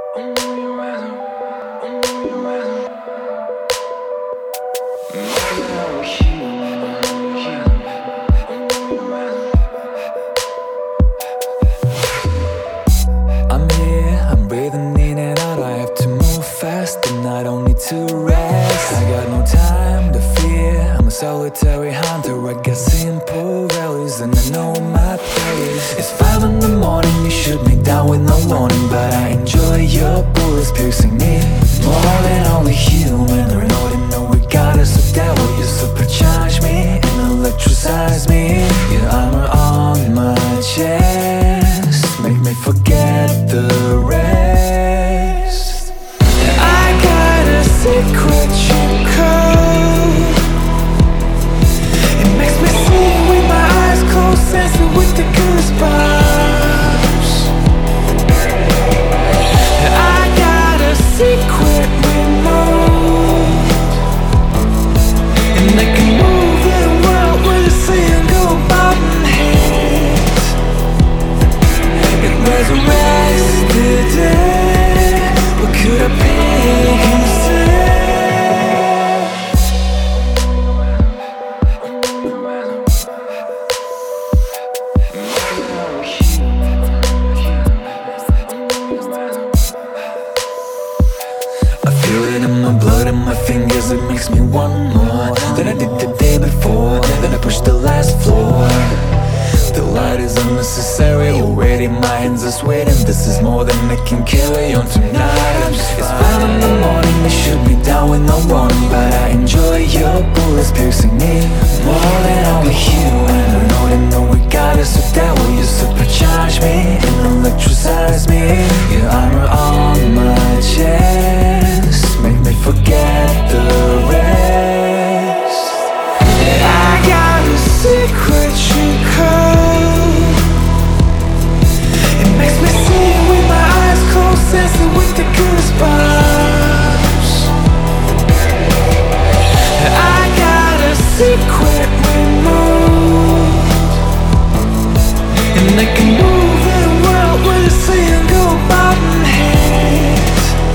I'm here, I'm breathing in and out. I have to move fast and I don't need to rest. I got no time to fear, I'm a solitary hunter. I got simple values and I know my place. It's 5 in the morning, you shoot me down with no warning, but I enjoy your bullets piercing me more than only human. I know we got us a devil. You supercharge me and electricize me. Your armor on my chest make me forget the rest. I got a secret cheat code. It makes me see with my eyes closed, sensing with the goosebumps. I got a secret remote, and I can move the world with a single button hit. It resurrects the dead. What could I pick instead? I feel it in my blood and my fingers. It makes me want more than I did the day before. Then I push the last floor. The light is unnecessary. Already my hands are sweating. This is more than I can carry on tonight. I'm just fine. It's 5 in the morning, you shoot me down with no warning, but I enjoy your bullets piercing me more than only human. I know we got us so that will you supercharge me and electricize me. Your armor on my chest make me forget the rest. I got a secret cheat code. It makes me see with my eyes closed, sensing with the goosebumps. I got a secret remote, and I can move the world with a single button hit.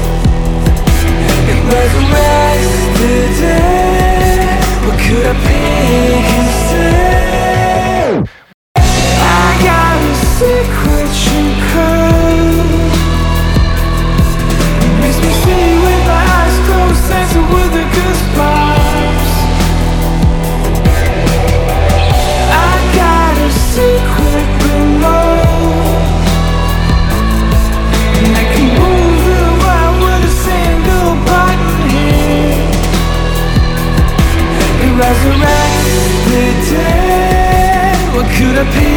It resurrects the dead. What could I pick instead? I got a secret cheat code. It makes me see with my eyes closed, sensing with the goosebumps. I got a secret remote, and I can move the world with a single button hit. It resurrects the dead. What could I pick?